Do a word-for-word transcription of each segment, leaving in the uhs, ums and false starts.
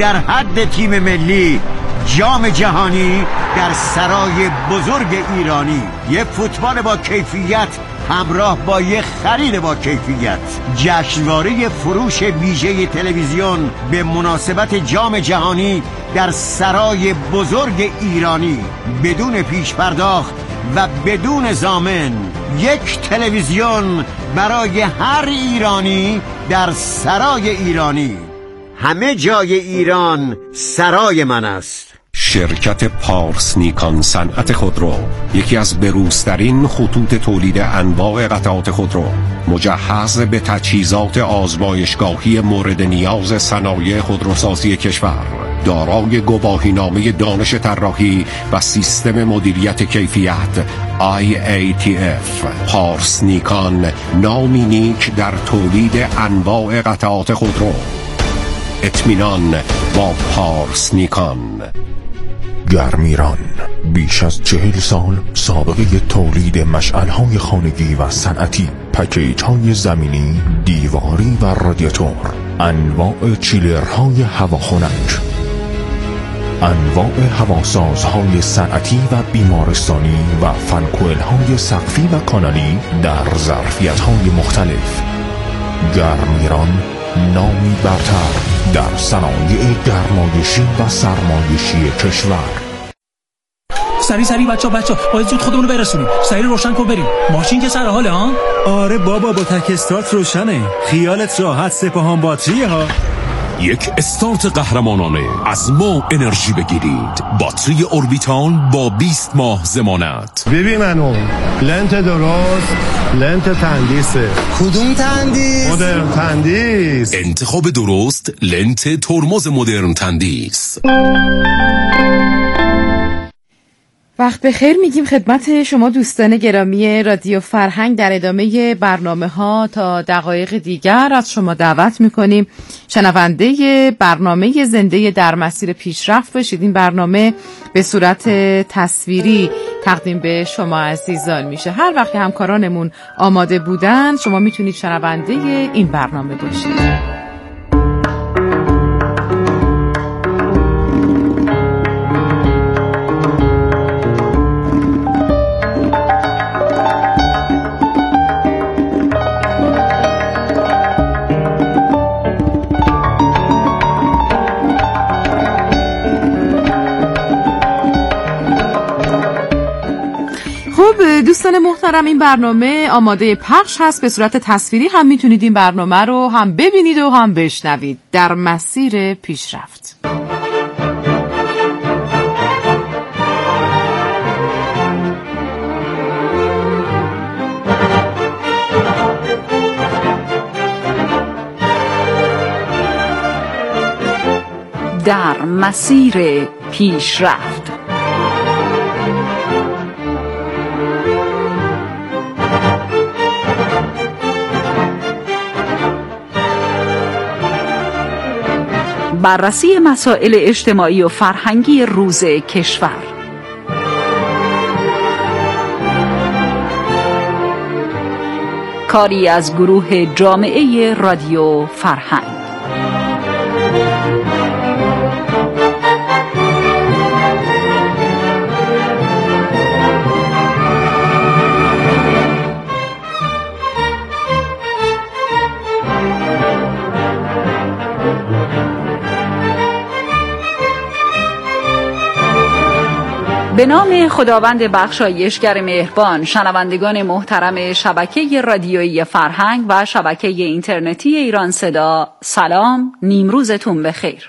در حد تیم ملی جام جهانی در سرای بزرگ ایرانی. یه فوتبال با کیفیت همراه با یه خرید با کیفیت. جشنواره فروش ویژه تلویزیون به مناسبت جام جهانی در سرای بزرگ ایرانی، بدون پیش پرداخت و بدون ضامن. یک تلویزیون برای هر ایرانی در سرای ایرانی. همه جای ایران سرای من است. شرکت پارس نیکان صنعت خودرو، یکی از بروزترین خطوط تولید انواع قطعات خودرو، مجهز به تجهیزات آزمایشگاهی مورد نیاز صنایع خودروسازی کشور، دارای گواهینامه دانش طراحی و سیستم مدیریت کیفیت آی ای تی اف. پارس نیکان، نامی نیک در تولید انواع قطعات خودرو. اطمینان با پارس نیکان. گرمیران، بیش از چهل سال سابقه تولید مشعل‌های خانگی و صنعتی، پکیج‌های زمینی، دیواری و رادیاتور، انواع چیلرهای هواخنک، انواع هواسازهای صنعتی و بیمارستانی و فنکوئل‌های سقفی و کانالی در ظرفیت‌های مختلف. گرمیران، نامی برتر در صنایع گرمایشی و سرمایشی کشور. سری سری بچه بچه باید زود خودمونو برسونیم. سری روشن کن بریم. ماشین که سر حاله ها؟ آره بابا، با تک استارت روشنه. خیالت راحت، سپاهان باتریه ها. یک استارت قهرمانانه از ما انرژی بگیرید. باتری اوربیتال با بیست ماه ضمانت. ببین منو لنت درست، لنت تندیسه. کدوم تندیس؟ مدرن تندیس. انتخاب درست، لنت ترمز مدرن تندیس. وقت بخیر میگیم خدمت شما دوستان گرامی رادیو فرهنگ. در ادامه برنامه ها تا دقایق دیگر از شما دعوت میکنیم شنونده برنامه زنده در مسیر پیشرفت بشید. این برنامه به صورت تصویری تقدیم به شما عزیزان میشه. هر وقت همکارانمون آماده بودن شما میتونید شنونده این برنامه باشید. دوستان محترم، این برنامه آماده پخش هست. به صورت تصویری هم میتونید این برنامه رو هم ببینید و هم بشنوید. در مسیر پیشرفت. در مسیر پیشرفت. بررسی مسائل اجتماعی و فرهنگی روز کشور. کاری از گروه جامعه رادیو فرهنگ. به نام خداوند بخشایشگر مهربان، شنوندگان محترم شبکه رادیویی فرهنگ و شبکه اینترنتی ایران صدا، سلام، نیمروزتون بخیر.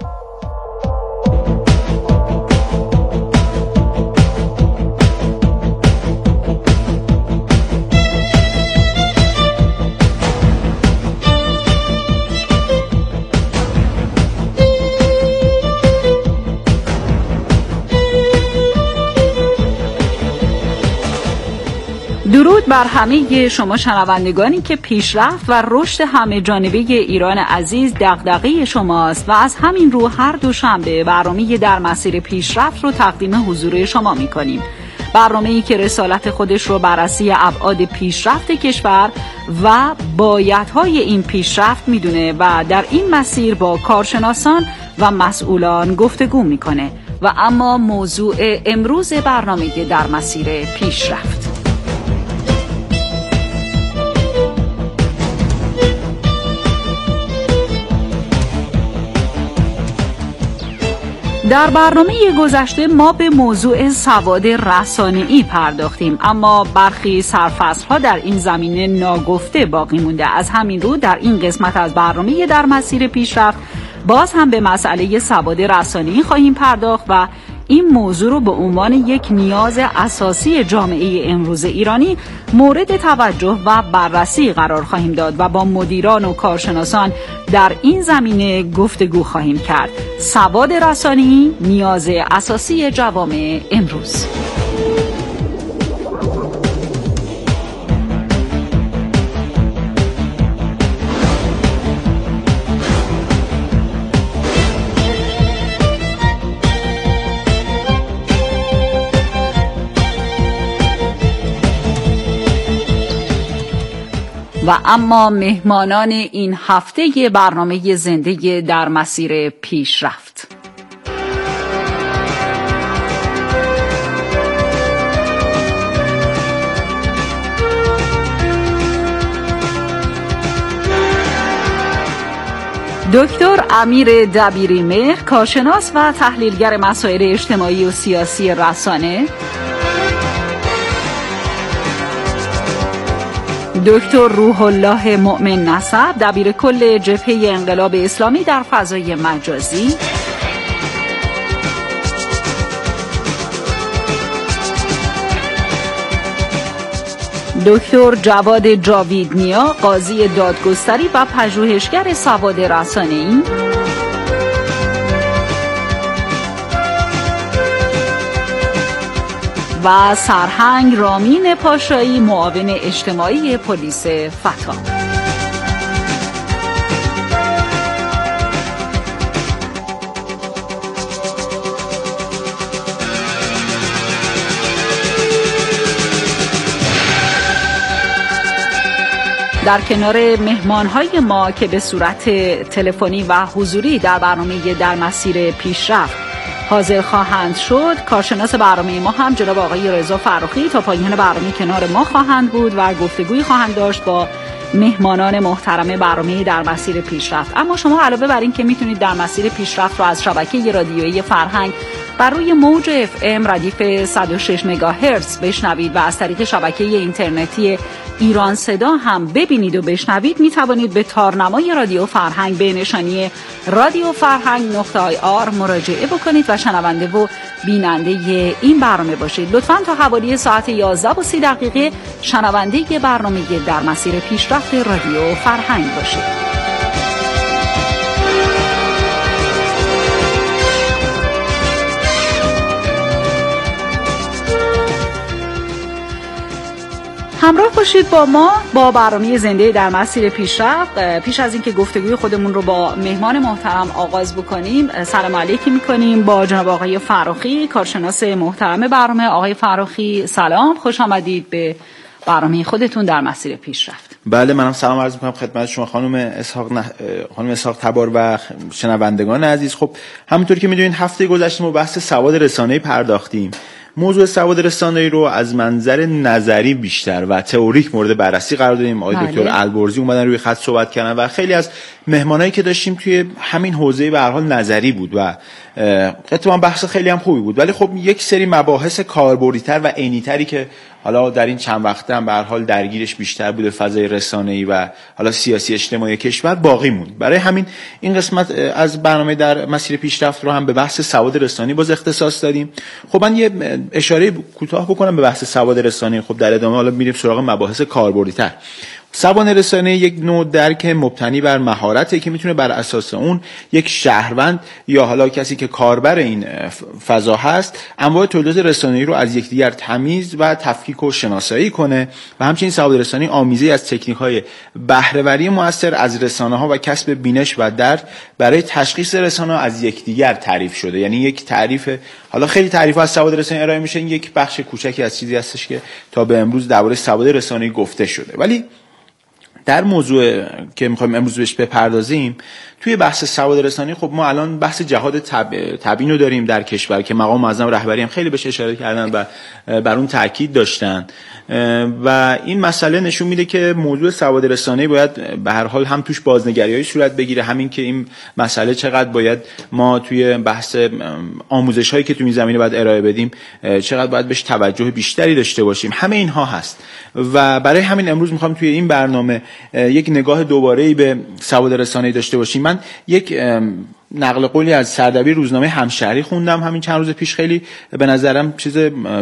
درود بر همه شما شنوندگانی که پیشرفت و رشد همه جانبه ایران عزیز دغدغه شماست و از همین رو هر دوشنبه برنامه در مسیر پیشرفت رو تقدیم حضور شما می‌کنیم. برنامه‌ای که رسالت خودش رو بررسی ابعاد پیشرفت کشور و بایدهای این پیشرفت میدونه و در این مسیر با کارشناسان و مسئولان گفتگو میکنه. و اما موضوع امروز برنامه در مسیر پیشرفت. در برنامه گذشته ما به موضوع سواد رسانه‌ای پرداختیم، اما برخی سرفصل‌ها در این زمینه ناگفته باقی مونده. از همین رو در این قسمت از برنامه در مسیر پیشرفت باز هم به مسئله سواد رسانه‌ای خواهیم پرداخت و این موضوع رو به عنوان یک نیاز اساسی جامعه امروز ایرانی مورد توجه و بررسی قرار خواهیم داد و با مدیران و کارشناسان در این زمینه گفتگو خواهیم کرد. سواد رسانه‌ای نیاز اساسی جوامع امروز. و اما مهمانان این هفته برنامه زنده در مسیر پیشرفت. دکتر امیر دبیری‌مهر، کارشناس و تحلیلگر مسائل اجتماعی و سیاسی رسانه. دکتر روح الله مؤمن نسب، دبیر کل جبهه انقلاب اسلامی در فضای مجازی. دکتر جواد جاویدنیا، قاضی دادگستری و پژوهشگر سواد رسانه‌ای. و سرهنگ رامین پاشایی، معاون اجتماعی پلیس فتا. در کنار مهمان‌های ما که به صورت تلفنی و حضوری در برنامه در مسیر پیشرفت حاضر خواهند شد، کارشناس برنامه ما هم جناب آقای رضا فرخی تا پایان برنامه کنار ما خواهند بود و گفتگوی خواهند داشت با مهمانان محترم برنامه در مسیر پیشرفت. اما شما علاوه بر این که میتونید در مسیر پیشرفت رو از شبکه رادیویی فرهنگ بر روی موج اف ام ردیف صد و شش مگاهرتز بشنوید و از طریق شبکه اینترنتی ایران صدا هم ببینید و بشنوید، می توانید به تارنمای رادیو فرهنگ به نشانی رادیو فرهنگ نقطه آی آر مراجعه بکنید و شنونده و بیننده این برنامه باشید. لطفاً تا حوالی ساعت یازده و سی دقیقه شنونده برنامه در مسیر پیشرفت رادیو فرهنگ باشید. همراه باشید با ما با برنامه زنده در مسیر پیشرفت. پیش از اینکه گفتگوی خودمون رو با مهمان محترم آغاز بکنیم، سلام علیکی میکنیم با جناب آقای فرخی، کارشناس محترم برنامه. آقای فرخی سلام، خوش آمدید به برنامه خودتون در مسیر پیشرفت. بله، منم سلام عرض میکنم خدمت شما خانم اسحاق نح... خانم اسحاق تبار و شنوندگان عزیز. خب همونطوری که میدونید هفته گذشته ما بحث سواد رسانه‌ای پرداختیم. موضوع سواد رسانه‌ای رو از منظر نظری بیشتر و تئوریک مورد بررسی قرار دادیم. آقای دکتر البرزی اومدن روی خط صحبت کردن و خیلی از مهمانایی که داشتیم توی همین حوزه به هر حال نظری بود و اتفاقا بحث خیلی هم خوبی بود. ولی خب یک سری مباحث کاربردی‌تر و عینی‌تری که حالا در این چند وقته هم به هر حال درگیرش بیشتر بوده فضای رسانه‌ای و حالا سیاسی اجتماعی کشور باقی موند. برای همین این قسمت از برنامه در مسیر پیشرفت رو هم به بحث سواد رسانه‌ای باز اختصاص دادیم. خب من یه اشاره کوتاه بکنم به بحث سواد رسانه‌ای. خب در ادامه حالا میریم سراغ مباحث کاربردی‌تر. سوانه رسانه یک نوع درک مبتنی بر مهارته که میتونه بر اساس اون یک شهروند یا حالا کسی که کاربر این فضا هست انواع تولیدات رسانه‌ای رو از یکدیگر تمیز و تفکیک و شناسایی کنه و همچنین سواد رسانه‌ای آمیزی از تکنیک‌های بهره‌وری مؤثر از رسانه‌ها و کسب بینش و درک برای تشخیص رسانه‌ها از یکدیگر تعریف شده. یعنی یک تعریف، حالا خیلی تعریف‌ها از سواد رسانه‌ای ارائه میشه، این یک بخش کوچکی از چیزی هستش که تا به امروز درباره سواد رسانه‌ای گفته شده. ولی در موضوع که می‌خوایم امروز بهش بپردازیم توی بحث سواد رسانه‌ای، خب ما الان بحث جهاد تب... تبیین رو داریم در کشور که مقام معظم رهبری هم خیلی بهش اشاره کردن و بر اون تاکید داشتن و این مسئله نشون میده که موضوع سواد رسانه‌ای باید به هر حال هم توش بازنگری‌های صورت بگیره، همین که این مسئله چقدر باید ما توی بحث آموزش‌هایی که توی این زمینه باید ارائه بدیم چقدر باید بهش توجه بیشتری داشته باشیم. همه اینها هست و برای همین امروز می‌خوام توی این برنامه یک نگاه دوباره‌ای به سواد رسانه‌ای داشته باشیم. من یک نقل قولی از سردبیر روزنامه همشهری خوندم همین چند روز پیش، خیلی به نظرم چیز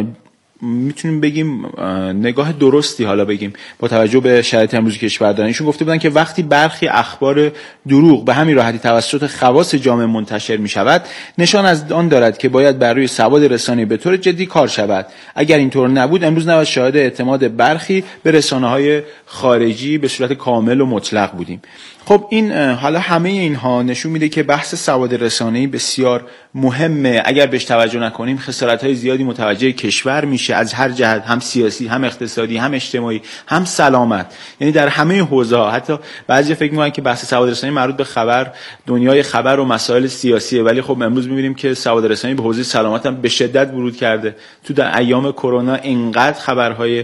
میتونیم بگیم نگاه درستی حالا بگیم با توجه به شرایط امروزی کشور دارن. ایشون گفته بودن که وقتی برخی اخبار دروغ به همین راحتی توسط خواص جامعه منتشر می شود، نشان از آن دارد که باید بر روی سواد رسانه‌ای به طور جدی کار شود. اگر اینطور نبود امروز نباید شاهد اعتماد برخی به رسانه‌های خارجی به صورت کامل و مطلق بودیم. خب این حالا همه اینها نشون میده که بحث سواد رسانه‌ای بسیار مهمه. اگر بهش توجه نکنیم خسارت‌های زیادی متوجه کشور میشه از هر جهت، هم سیاسی، هم اقتصادی، هم اجتماعی، هم سلامت. یعنی در همه حوزه‌ها. حتی بعضی فکر می‌کنن که بحث سواد رسانه‌ای مربوط به خبر، دنیای خبر و مسائل سیاسیه، ولی خب امروز می‌بینیم که سواد رسانه‌ای به حوزه سلامت هم به شدت ورود کرده. تو در ایام کرونا اینقدر خبرهای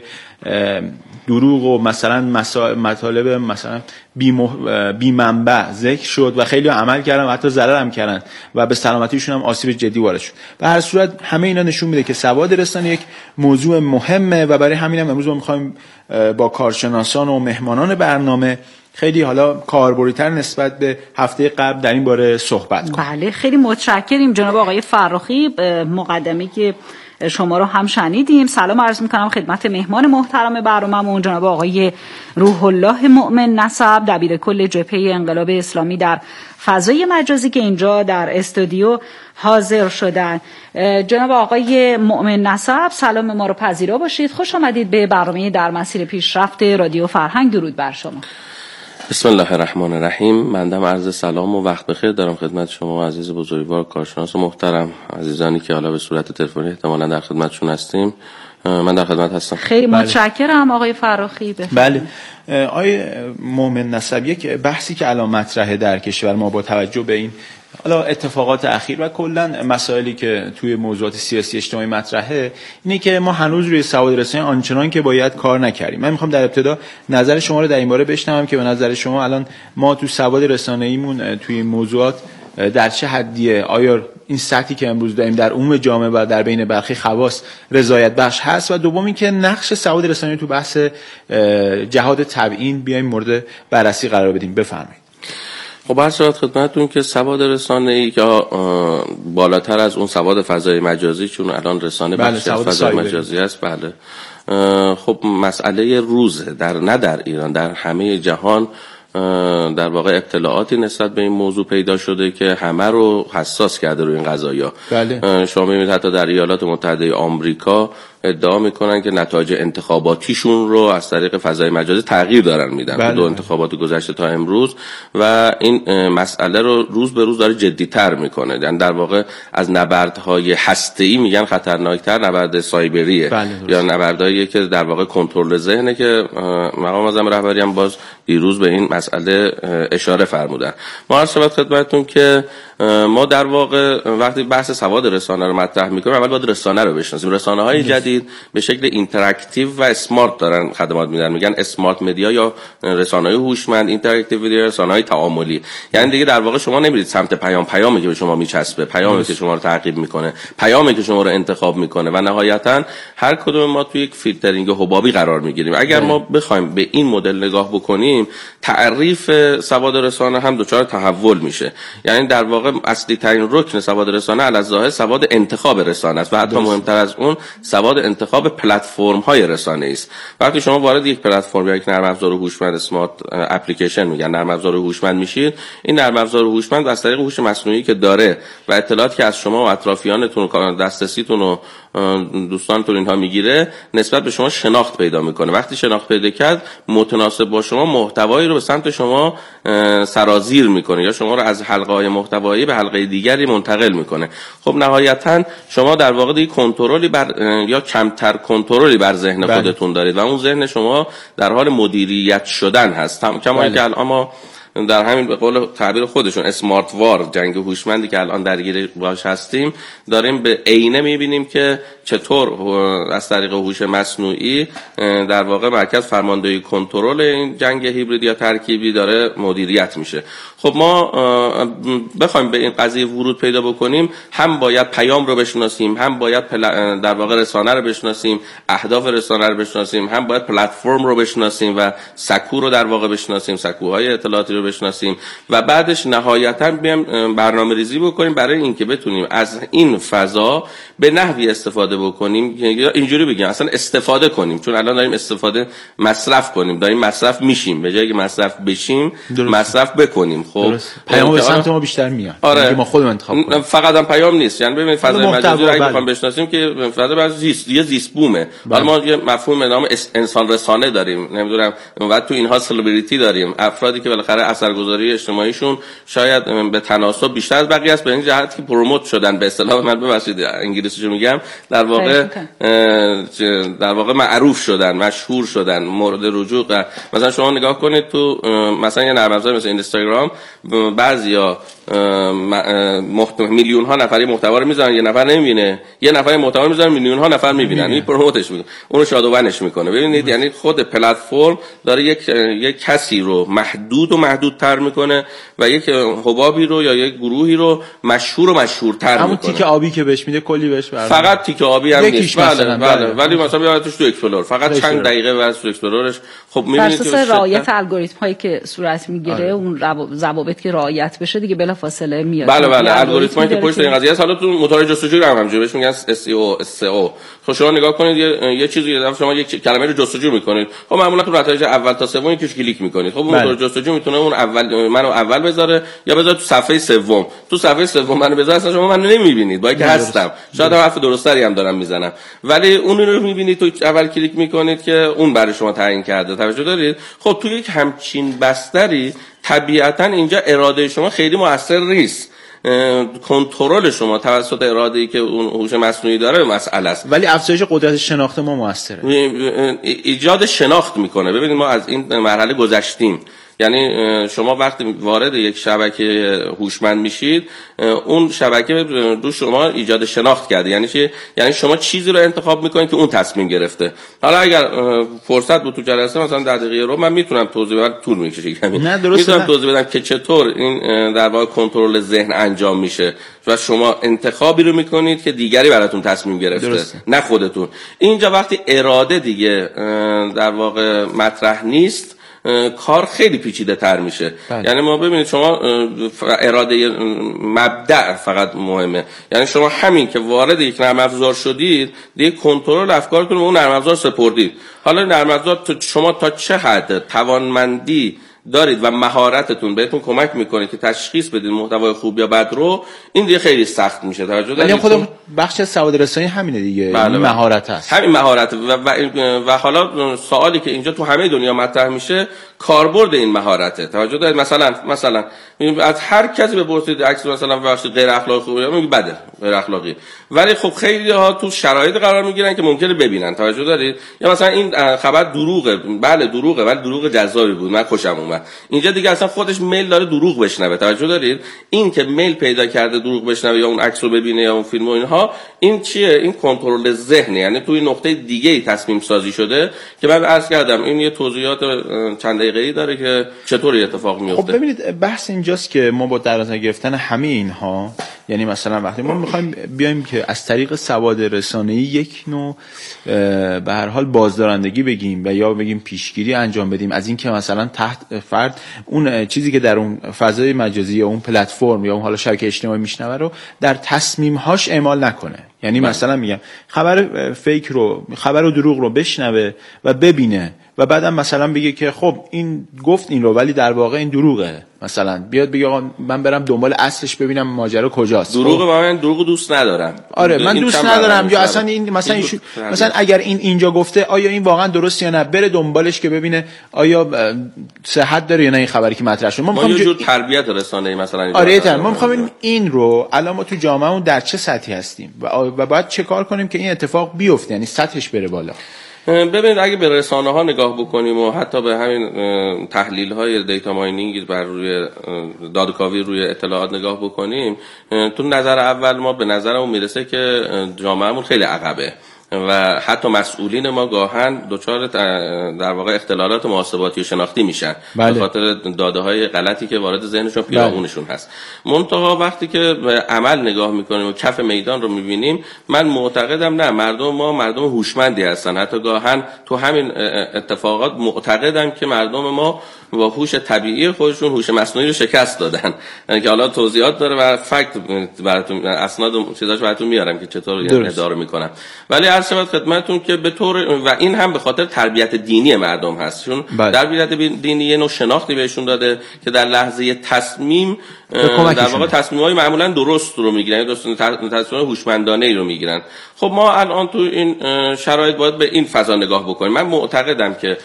دروغ و مثلا مطالب مثلا بی, مح... بی منبع ذکر شد و خیلی عمل کردن و حتی ضرر هم کردن و به سلامتیشون هم آسیب جدی وارد شد. به هر صورت همه اینا نشون میده که سواد رسانه‌ای یک موضوع مهمه و برای همین هم امروز ما می‌خوایم با کارشناسان و مهمانان برنامه خیلی حالا کاربردی‌تر نسبت به هفته قبل در این باره صحبت کنیم. بله خیلی متشکریم جناب آقای فرخی. مقدمه‌ای که شما رو هم شنیدیم. سلام عرض میکنم خدمت مهمان محترم برنامه‌مون جناب آقای روح الله مؤمن نسب، دبیر کل جبهه انقلاب اسلامی در فضای مجازی که اینجا در استودیو حاضر شدن. جناب آقای مؤمن نسب سلام ما رو پذیرا باشید. خوش آمدید به برنامه در مسیر پیشرفت رادیو فرهنگ. درود بر شما. بسم الله الرحمن الرحیم. بنده عرض سلام و وقت بخیر دارم خدمت شما عزیز بزرگوار، کارشناس و محترم، عزیزانی که حالا به صورت تلفنی احتمالاً در خدمتشون هستیم. من در خدمت هستم. خیلی بله. متشکرم آقای فرخی. بله آقای مؤمن نسب، یک بحثی که الان مطرحه در کشور ما با توجه به این حالا اتفاقات اخیر و کلا مسائلی که توی موضوعات سیاسی اجتماعی مطرحه اینه که ما هنوز روی سواد رسانه‌ای آنچنان که باید کار نکردیم. من میخوام در ابتدا نظر شما رو در این باره بشنوم که به نظر شما الان ما تو سواد رسانه‌ایمون توی این موضوعات در چه حدیه؟ آیا این سطحی که امروز داریم در عموم جامعه و در بین برخی خواص رضایت بخش هست؟ و دوم اینکه نقش سواد رسانه‌ای تو بحث جهاد تبیین بیایم مورد بررسی قرار بدیم. بفرمایید. خب هر صورت خدمتتون که سواد رسانه‌ای یا بالاتر از اون سواد فضای مجازی، چون الان رسانه بله، بخش از فضای مجازی است، بله خب مسئله روزه در نه در ایران، در همه جهان در واقع اطلاعاتی نسبت به این موضوع پیدا شده که همه رو حساس کرده روی این قضايا. بله. شما می‌بینید حتی در ایالات متحده آمریکا ادعا میکنن که نتایج انتخاباتیشون رو از طریق فضای مجازی تغییر دارن میدن. بله. دو انتخابات گذشته تا امروز و این مسئله رو روز به روز داره جدی‌تر میکنه. یعنی در واقع از نبردهای هسته‌ای میگن خطرناکتر نبرد سایبریه. بله. یا نبردهایی که در واقع کنترل ذهنه که مقام معظم رهبری هم باز دیروز به این مسئله اشاره فرمودن. ما عرض شود خدمتتون که ما در واقع وقتی بحث سواد رسانه رو مطرح میکنیم اول باید رسانه رو بشناسیم. رسانه‌های جدید به شکل اینتراکتیو و اسمارت دارن خدمات میدن، میگن اسمارت مدیا یا رسانه‌های هوشمند، اینتراکتیو مدیا، رسانه‌های تعاملی. یعنی دیگه در واقع شما نمیرید سمت پیام، پیامی که به شما میچسبه، پیامی که شما رو تعقیب میکنه، پیامی که شما رو انتخاب میکنه و نهایتاً هر کدوم ما توی یک فیلترینگ حبابی قرار میگیریم. اگر ما بخوایم به این مدل نگاه بکنیم تعریف سواد رسانه هم دچار تحول میشه. یعنی در واقع واقع اصلی ترین رکن سواد رسانه علی الظاهر سواد انتخاب رسانه است و حتی مهمتر از اون سواد انتخاب پلتفرم های رسانه است. وقتی شما وارد یک پلتفرم یا یک نرم افزار هوشمند اسمارت اپلیکیشن میگن نرم افزار هوشمند میشید، این نرم افزار هوشمند از طریق هوش مصنوعی که داره و اطلاعاتی که از شما و اطرافیانتون دسترسیتون و دوستانتون اینها میگیره نسبت به شما شناخت پیدا میکنه. وقتی شناخت پیدا کرد متناسب با شما محتوایی رو به سمت شما سرازیر میکنه یا شما رو از حلقه های محتوایی به حلقه دیگری منتقل میکنه. خب نهایتا شما در واقع دیگه کنترلی بر یا کمتر کنترلی بر ذهن بله. خودتون دارید و اون ذهن شما در حال مدیریت شدن هست. کما بله. که الان ما در همین به قول تعبیر خودشون اسمارت وار، جنگ هوشمندی که الان درگیر باش هستیم، داریم به عینه میبینیم که چطور از طریق هوش مصنوعی در واقع مرکز فرماندهی کنترل این جنگ هیبرید یا ترکیبی داره مدیریت میشه. خب ما بخوایم به این قضیه ورود پیدا بکنیم، هم باید پیام رو بشناسیم، هم باید در واقع رسانه رو بشناسیم، اهداف رسانه رو بشناسیم، هم باید پلتفرم رو بشناسیم و سکو رو در واقع بشناسیم، سکوهای اطلاعاتی رو بشناسیم و بعدش نهایتا بیام برنامه‌ریزی بکنیم برای اینکه بتونیم از این فضا به نحوی استفاده بکنیم یا اینجوری بگیم اصلا استفاده کنیم، چون الان داریم استفاده مصرف کنیم، داریم مصرف میشیم، به جایی که مصرف بشیم درست. مصرف بکنیم. خب پیام به سمت ما بیشتر میاد، آره. ما خودمون انتخاب کنیم. فقط هم پیام نیست، یعنی ببینید فضای مجازی رو اگه بخوام بشناسیم که فضا بعضی زیست یه زیست بومه. حالا ما یه مفهوم به نام انسان رسانه داریم، نمیدونم بعد تو اینها سلبریتی داریم، افرادی که بالاخره اثرگذاری اجتماعیشون شاید به تناسب بیشتر از بقیه است، به این جهت که پروموت شدن، به اصطلاح من ببخشید انگلیسیشو میگم، در واقع در واقع معروف شدن، مشهور شدن، مورد رجوع. مثلا شما نگاه کنید تو مثلا یه نرم افزار مثل اینستاگرام، بعضیا میلیون ها نفری محتوا رو میذارن، یه نفر نمیبینه، یه نفر محتوا رو میذارن میلیون ها نفر میبینن، این پروموتش میکنه، اونو شادوونش میکنه. ببینید یعنی خود پلتفرم داره یک یک کسی رو محدود و محدودتر میکنه و یک حبابی رو یا یک گروهی رو مشهور و مشهورتر میکنه. همون تیک آبی که بهش میده کلی بهش برمیاد. فقط تیک آبی هم نیست، بله بله، ولی مثلا بیارتش تو اکسپلور فقط چند دقیقه واسه تو اکسپلورش. خب میبینید که رعایت الگوریتم هایی که صورت میگیره، اون ضوابط که رعایت بشه دیگه بلافاصله میاد. بله بله، الگوریتمایی که پشت این قضیه هست. حالا تو موتور جستجو هم همینجوری بهش میگن اس ای او اس ای او. خب شما نگاه کنید یه, یه چیزی یه شما یک کلمه رو جستجو میکنید، خب معمولا تو نتایج اول تا سوم که کلیک میکنید، خب موتور جستجو میتونه اون اول منو اول بذاره یا بذاره تو صفحه سوم. تو صفحه سوم منو بذاره اصلا شما منو نمیبینید، با اینکه هستم، شاید هم حرف درستری هم دارم میزنم، ولی اون رو میبینید تو اول کلیک میکنید که اون برای شما تعیین کرده. توجه دارید؟ خب تو یک همچین بستری طبیعتا اینجا اراده شما خیلی موثر نیست، کنترل شما توسط اراده‌ای که اون هوش مصنوعی داره مسئله است، ولی افزایش قدرت شناخت ما موثره، ایجاد شناخت میکنه. ببینید ما از این مرحله گذشتیم، یعنی شما وقتی وارد یک شبکه هوشمند میشید، اون شبکه رو شما ایجاد شناخت کرده. یعنی چی؟ یعنی شما چیزی رو انتخاب میکنید که اون تصمیم گرفته. حالا اگر فرصت بود تو جلسه مثلا در دقیقه رو من میتونم توضیح بدم، طول میکشه کمی، نه درسته، میتونم توضیح بدم که چطور این در واقع کنترل ذهن انجام میشه و شما انتخابی رو میکنید که دیگری براتون تصمیم گرفته، درسته. نه خودتون. اینجا وقتی اراده دیگه در واقع مطرح نیست، کار خیلی پیچیده تر میشه. بله. یعنی ما ببینید شما اراده مبدأ فقط مهمه، یعنی شما همین که وارد یک نرم افزار شدید دیگه کنترل افکارتون به اون نرم افزار سپردید. حالا نرم افزار شما تا چه حد توانمندی دارید و مهارتتون بهتون کمک میکنه که تشخیص بدید محتوای خوب یا بد رو، این دیگه خیلی سخت میشه. توجه دارید؟ خود بخش سواد رسانی همینه دیگه، بله این مهارت هست، همین مهارت و, و, و حالا سوالی که اینجا تو همه دنیا مطرح میشه کاربرد این مهارته. توجه دارید؟ مثلا مثلا از هر کسی بپرسید عکس مثلا بخش غیر اخلاقی خوبه میگه بده، غیر اخلاقی، ولی خب خیلی ها تو شرایط قرار میگیرن که ممکنه ببینن. توجه دارید؟ یا مثلا این خبر دروغه، بله دروغه، ولی دروغ جذابی بود، من خوشم اومد. اینجا دیگه اصلا خودش میل داره دروغ بشنوه. توجه دارید؟ این که میل پیدا کرده دروغ بشنوه یا اون عکس رو ببینه یا اون فیلم و اینها، این چیه؟ این کنترل ذهنه، یعنی توی نقطه دیگه ای تصمیم سازی شده که من عرض کردم این یه توضیحات چند دقیقه‌ای داره که چطوری اتفاق میفته. خب ببینید بحث اینجاست که ما با در نظر گرفتن همه اینها، یعنی مثلا وقتی ما میخوایم بیایم که از طریق سواد رسانه‌ای یک نوع به هر حال بازدارندگی بگیم و یا بگیم پیشگیری انجام بدیم از این که مثلا تحت فرد اون چیزی که در اون فضای مجازی یا اون پلتفرم یا اون حالا شبکه اجتماعی میشنوه رو در تصمیم‌هاش اعمال نکنه. یعنی من. مثلا میگم خبر فیک رو، خبر و دروغ رو بشنوه و ببینه و بعدم مثلا بگه که خب این گفت این رو ولی در واقع این دروغه، مثلا بیاد بگه آقا من برم دنبال اصلش ببینم ماجرا کجاست. دروغ خب. من دروغ دوست ندارم. آره من دوست ندارم یا اصلا این مثلا این مثلا اگر این اینجا گفته آیا این واقعا درست یا نه، بره دنبالش که ببینه آیا صحت داره یا نه این خبری که مطرح شده. ما میخوایم یه جور تربیت رسانه‌ای مثلا. آره ما میخوایم این رو الان ما تو جامعهمون در چه سطحی هستیم و باید چه کار کنیم که این اتفاق بیفته، یعنی سطحش بره بالا. ببینید اگه به رسانه ها نگاه بکنیم و حتی به همین تحلیل های دیتا ماینینگ بر روی دادکاوی روی اطلاعات نگاه بکنیم، تو نظر اول ما به نظرمون میرسه که جامعهمون خیلی عقبه و حتی مسئولین ما گاهن دچار در واقع اختلالات محاسباتی و شناختی میشن بله. به خاطر داده های غلطی که وارد ذهنشون پیرامونشون هست. منتها وقتی که به عمل نگاه میکنیم و کف میدان رو میبینیم، من معتقدم نه، مردم ما مردم هوشمندی هستن. حتی گاهن تو همین اتفاقات معتقدم که مردم ما با هوش طبیعی خودشون هوش مصنوعی رو شکست دادن، یعنی که حالا توضیحات داره و فکت براتون اسناد و چیزاش براتون میارم که چطور اداره میکنم. ولی عرض شود خدمتتون که به طور و این هم به خاطر تربیت دینی مردم هست، چون تربیت دینی یه نوع شناختی بهشون داده که در لحظه تصمیم در واقع تصمیم‌های معمولا درست رو میگیرن، درست تصمیم هوشمندانه ای رو میگیرن. خب ما الان تو این شرایط باید به این فضا نگاه بکنیم. من معتقدم که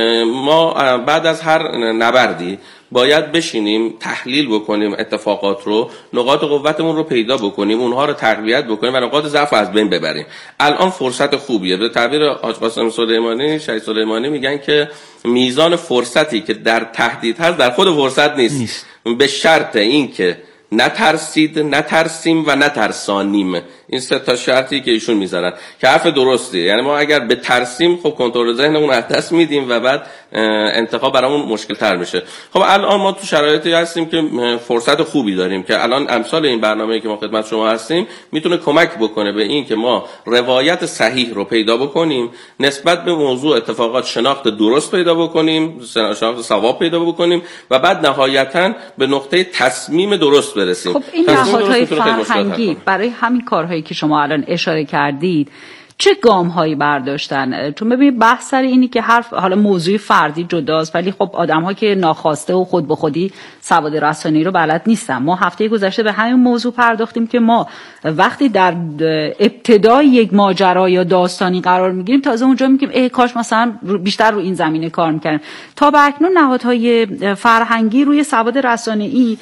ما بعد از هر نبردی باید بشینیم تحلیل بکنیم اتفاقات رو، نقاط قوتمون رو پیدا بکنیم، اونها رو تقویت بکنیم و نقاط ضعف از بین ببریم. الان فرصت خوبیه. به تعبیر حاج قاسم سلیمانی، شهید سلیمانی میگن که میزان فرصتی که در تهدید هست در خود فرصت نیست, نیست. به شرط این که نترسید، نترسیم و نترسانیم. این سه تا شرطی که ایشون میذارن که حرف درستیه. یعنی ما اگر به ترسیم خب کنترل ذهنمون از دست میدیم و بعد انتخاب برامون مشکل تر میشه. خب الان ما تو شرایطی هستیم که فرصت خوبی داریم که الان امثال این برنامه‌ای که ما خدمت شما هستیم میتونه کمک بکنه به این که ما روایت صحیح رو پیدا بکنیم، نسبت به موضوع اتفاقات شناخت درست پیدا بکنیم، شناخت صواب پیدا بکنیم و بعد نهایتاً به نقطه تصمیم درست برسیم. خب این نهادهای فرهنگی برای همین کارهایی که شما الان اشاره کردید چه گام هایی برداشتن؟ چون ببینید بحث سر اینی که هر حالا موضوع فردی جداست، ولی خب آدم ها که ناخواسته و خود به خودی سواد رسانه‌ای رو بلد نیستن. ما هفته گذشته به همین موضوع پرداختیم که ما وقتی در ابتدای یک ماجرا یا داستانی قرار میگیریم تازه اونجا میگیم ای کاش مثلا بیشتر رو این زمینه کار میکردن. تا به اکنون نهادهای فرهنگی روی سواد رسانه‌ای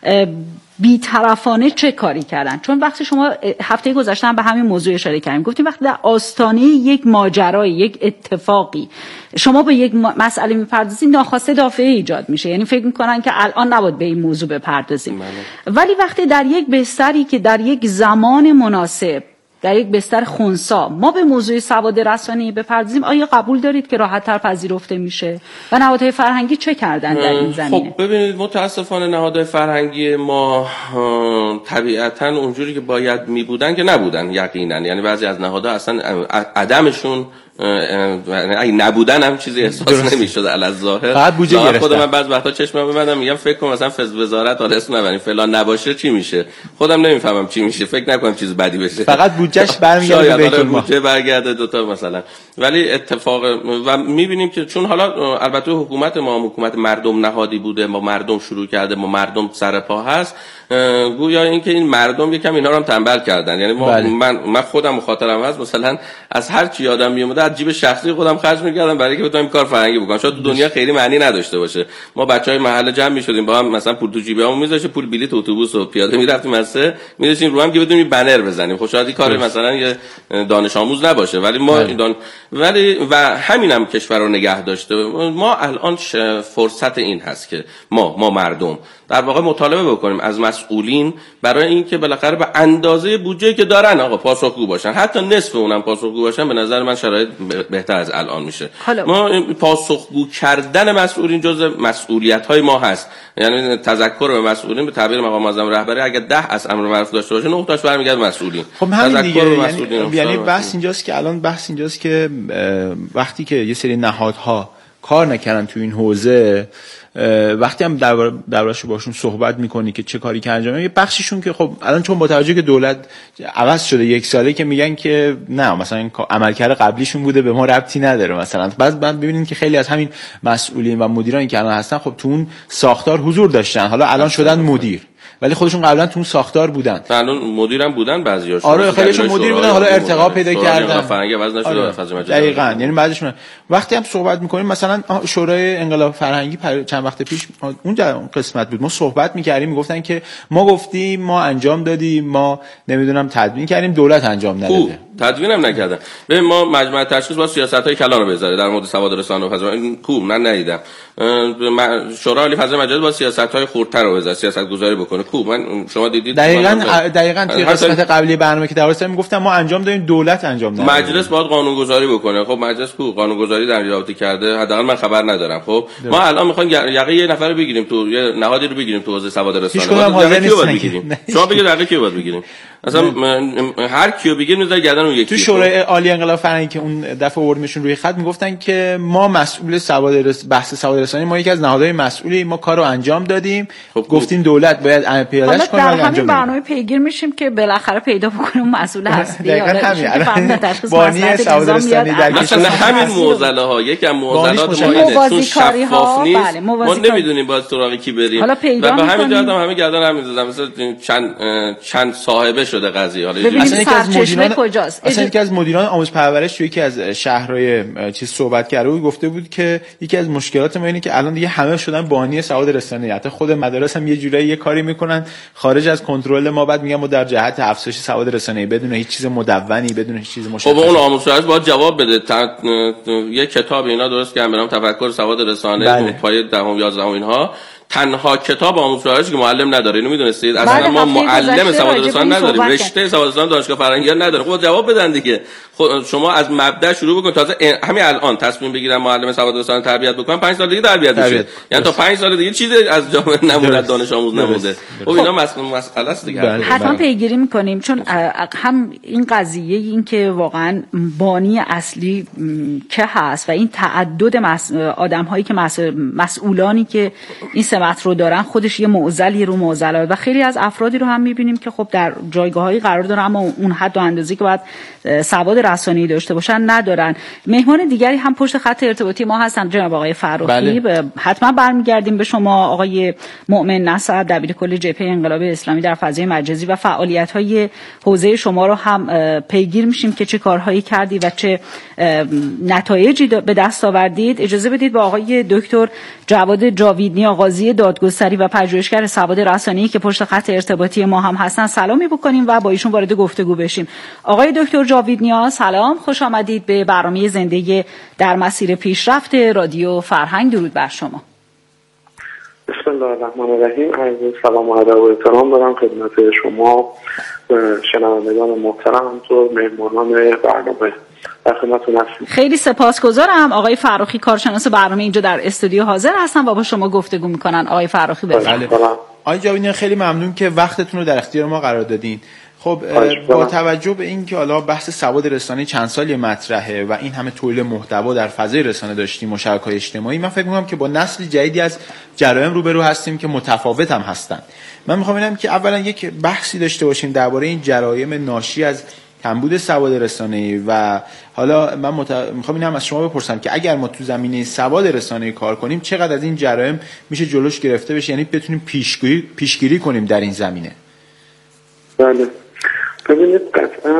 بی‌طرفانه چه کاری کردن؟ چون وقتی شما هفته گذشته هم به همین موضوع اشاره کردیم، گفتیم وقتی در آستانه یک ماجرای، یک اتفاقی شما به یک مسئله میپردازید ناخواسته دافعه ایجاد میشه، یعنی فکر میکنن که الان نباید به این موضوع بپردازیم. ولی وقتی در یک بستری که در یک زمان مناسب، در یک بستر خنثی ما به موضوع سواد رسانه‌ای بپردازیم، آیا قبول دارید که راحت‌تر پذیرفته میشه؟ و نهادهای فرهنگی چه کردن در این زمینه؟ خب ببینید متاسفانه نهادهای فرهنگی ما طبیعتاً اونجوری که باید میبودن که نبودن یقینا. یعنی بعضی از نهادها اصلا عدمشون اگه نبودن هم چیزی احساس نمی‌شد علی الظاهر. فقط بودجه گرفتن. خودم من بعضی وقتا چشمم می‌بندم میگم فکر کنم مثلا فز وزارت حالا اسم نبریم فلان نباشه چی میشه؟ خودم نمیفهمم چی میشه، فکر نکنم چیز بدی بشه. فقط بودجهش برمیگرده به بیت المال. بودجه برگرده دو تا مثلا. ولی اتفاق و می‌بینیم که چون حالا البته حکومت ما حکومت مردم نهادی بوده، ما مردم شروع کرده، ما مردم سر پا هست، گویا اینکه این مردم یکم اینا رو هم تنبل کردن. یعنی ما من من خودم مخاطرم هست مثلا از هر چی یادم میومد از جیب شخصی خودم خرج می‌کردم برای اینکه بتونم کار فرهنگی بکنم. شاید تو دنیا خیلی معنی نداشته باشه. ما بچهای محله جمع می‌شدیم با هم مثلا پول تو جیبمون می‌ذاشتیم، پول بلیط اتوبوس و پیاده می‌رفتیم مدرسه، می‌ذاشتیم رو هم که بتونیم بنر بزنیم. خب شاید این کار مثلا یه دانش آموز نباشه، ولی ما دان... ولی و همینم کشور رو نگه داشته. ما الان فرصت این هست که ما ما مردم در واقع مطالبه بکنیم از مسئولین برای اینکه بالاخره به اندازه بودجه‌ای که دارن آقا پاسخگو باشن، حتی نصف اونم پاسخگو باشن، به نظر من شرایط بهتر از الان میشه. ما پاسخگو کردن مسئولین جزء مسئولیت‌های ما هست، یعنی تذکر به مسئولین به تعبیر مقام معظم رهبری اگه ده از امر معروف داشته باشه نه تاش برمیگرده مسئولین. خب همین دیگه، یعنی, یعنی بحث اینجاست که الان بحث اینجاست که وقتی که یه سری نهادها کار نکردن تو این حوزه، وقتی هم دربارش باشون صحبت میکنی که چه کاری که انجام یه بخششون که خب الان چون با توجه که دولت عوض شده یک ساله که میگن که نه مثلا این عملکرد قبلیشون بوده به ما ربطی نداره مثلا. بعد بعد ببینید که خیلی از همین مسئولین و مدیرانی که الان هستن خب تو اون ساختار حضور داشتن، حالا الان شدن مدیر ولی خودشون قبلا تو اون ساختار بودن. الان مدیرم بودن بعضیاشون. آره خیلیشون مدیر بودن، حالا ارتقا پیدا کردن. فرهنگ عوض نشده آره. فضای مجازی. دقیقاً، یعنی بعضیشون وقتی هم صحبت می‌کنیم مثلا شورای انقلاب فرهنگی چند وقت پیش اون قسمت بود، ما صحبت می‌کردیم میگفتن که ما گفتیم ما انجام دادیم، ما نمیدونم تدوین کردیم، دولت انجام نداده. تدوین هم نکردن. ببین ما مجمع تشخیص با سیاست‌های کلان رو بذاره در مورد سواد رسانه و فضا این کو من ندیدم. شورای عالی فضای مجازی با سیاست‌های خردتر رو بذاره، سیاست‌گذاری بکنه. کو من شما دیدید دقیقاً دقیقاً توی قسمت قبلی برنامه که درسته میگفتم ما انجام دادیم دولت انجام نداد. مجلس باید قانونگذاری بکنه. خب مجلس کو قانونگذاری در رابطه کرده؟ حداقل من خبر ندارم. خب ما الان می‌خوایم یقه یه نفر رو بگیریم تو یه نهادی رو بگیریم تو حوزه سواد رسانه. کیو باید بگیریم؟ شما بگید یقه کیو باید بگیریم؟ اصلا هر کیو بگیریم میذاره گردن اون یکی. تو شورای عالی انقلاب فرهنگی که اون دفعه آوردیمشون روی خط میگفتن که ما مسئول سواد رس... بحث سواد رسانی، ما یکی از نهادهای مسئولی، ما کارو انجام دادیم. خب گفتیم دولت باید پیادهش کنه. حالا در همین برنامه پیگیر میشیم که بالاخره پیدا بکنیم مسئول هستی. همین بانی سواد رسانی در مثلا همین معضله ها یکم معضلات ما اینه چون شفاف نیست. ما نمیدونیم باید سراغ کی بریم و به همین جهت هم همه گردن هم میذارم. مثلا چند چند صاحبه شده قضیه. حالا اصلا یکی از مدیران اصلا یکی از مدیران آموزش پرورش توی یکی از شهرهای چیز صحبت کرده بود، گفته بود که یکی از مشکلات ما اینه که الان دیگه همه شدن بانی سواد رسانه‌ای، حتی خود مدارس هم یه جورایی یه کاری میکنن خارج از کنترل ما، بعد میگن ما در جهت افزایش سواد رسانه‌ای بدون هیچ چیز مدونی بدون هیچ چیز مشخص. خب اون آموزش باید جواب بده. یه کتاب اینا درست کردن به نام تفکر سواد رسانه پای دهم یازدهم اینها، تنها کتاب آموزش که معلم نداره. اینو میدونستید؟ اصلا ما معلم سواد رسانه نداریم، رشته سواد رسانه دانشگاه فرهنگی نداره. خب جواب بدن دیگه. خب شما از مبدا شروع بکن، تازه همین الان تصمیم بگیرن معلم سواد رسانه تربیت بکنن، پنج سال دیگه تربیت میشه. یعنی تا پنج سال دیگه چیزی از جامعه نمونه، دانش آموز نمونده. خب اینا مسئله است دیگه. حتما پیگیری میکنیم، چون هم این قضیه این که واقعا بانی اصلی که هست و این تعدد آدم‌هایی که مسئولانی که این سمت رو دارن خودش یه معضلی رو معضلات و خیلی از افرادی رو هم میبینیم که خب در جایگاه‌هایی قرار دارن اما اون حد و اندازه‌ای که باید سواد رسانه‌ای داشته باشن ندارن. مهمان دیگری هم پشت خط ارتباطی ما هستن، جناب آقای فروخی. بله. حتما برمیگردیم به شما آقای مؤمن نصر، دبیرکل جبهه انقلاب اسلامی در فضای مجازی و فعالیت‌های حوزه شما رو هم پیگیر میشیم که چه کارهایی کردی و چه نتایجی به دست آوردید. اجازه بدید با آقای دکتر جواد جاویدنیا قاضی دادگستری و پژوهشگر سواد رسانه‌ای که پشت خط ارتباطی ما هم هستن سلامی بکنیم و با ایشون وارد گفتگو بشیم. آقای دکتر جاویدنیا سلام، خوش آمدید به برنامه زنده در مسیر پیشرفت رادیو فرهنگ. درود بر شما. بسم الله الرحمن الرحیم. عرض سلام و ادب و احترام دارم خدمت شما و شنوندگان محترم همطور مهمانان برنامه. خیلی سپاسگزارم. آقای فروخی کارشناس برنامه اینجا در استودیو حاضر هستن و با شما گفتگو میکنن. آقای فروخی بفرمایید. آقای جاویدنیا خیلی ممنون که وقتتون رو در اختیار ما قرار دادین. خب با توجه به این که حالا بحث سواد رسانه‌ای چند سالی مطرحه و این همه تولید محتوا در فضای رسانه داشتیم و شبکه‌های اجتماعی، من فکر می‌کنم که با نسل جدیدی از جرایم روبرو هستیم که متفاوت هم هستن. من می‌خوام ببینم که اولا یک بحثی داشته باشیم درباره این جرایم ناشی از کمبود سواد رسانه‌ای و حالا من مت... میخوام اینم از شما بپرسم که اگر ما تو زمینه سواد رسانه‌ای کار کنیم چقدر از این جرایم میشه جلوش گرفته بشه، یعنی بتونیم پیشگیری پیشگیری کنیم در این زمینه. بله ببینید قطعا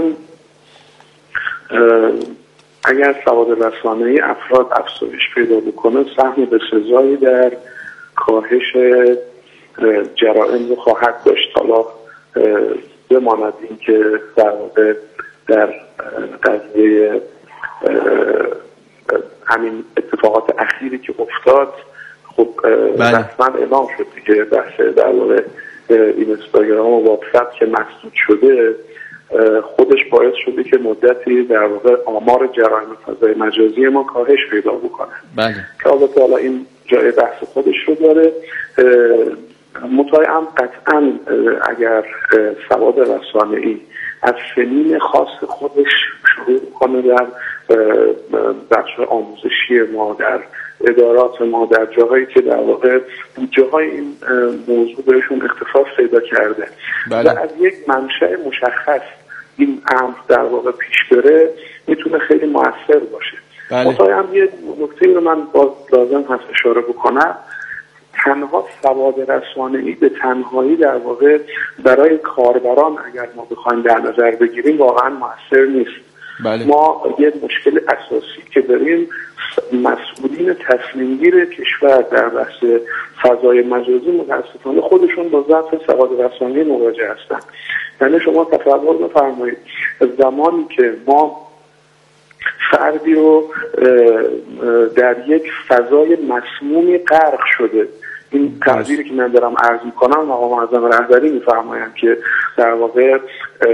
اگر سواد رسانه‌ای افراد افزایش پیدا بکنه سهم بسزایی در کاهش جرائم رو خواهد داشت. حالا بماند این که در واقع در قضیه همین اتفاقات اخیری که افتاد خب رسما اعلام شد دیگه بحث در واقع اینستاگرام و واتساپ که مسدود شده خودش باعث شده که مدتی در واقع آمار جرایم فضای مجازی ما کاهش پیدا بکنه. بله. که البته حالا این جای بحث خودش رو داره. مطمئنم قطعا اگر سواد رسانه‌ای از سنین خاص خودش شروع کنه در بخش آموزشی ما، در ادارات ما، در جاهایی که در واقع جاهای این موضوع بهشون اختصاص پیدا کرده بله. و از یک منشأ مشخص این امر در واقع پیش بره میتونه خیلی موثر باشه. بله. مطمئنم یه نکته رو من باز لازم هست اشاره بکنم، تنها سواد رسانه‌ای به تنهایی در واقع برای کاربران اگر ما بخوایم در نظر بگیریم واقعا موثر نیست. بله. ما یک مشکل اساسی که داریم مسئولین تصمیمگیر کشور در بحث فضای مجازی متاسفانه خودشون با ضعف سواد رسانه‌ای مواجه هستند. یعنی شما تصور بفرمایید زمانی که ما فردی رو در یک فضای مسمومی غرق شده، این تعبیری که من دارم عرض میکنم مقام معظم رهبری میفرمایند که در واقع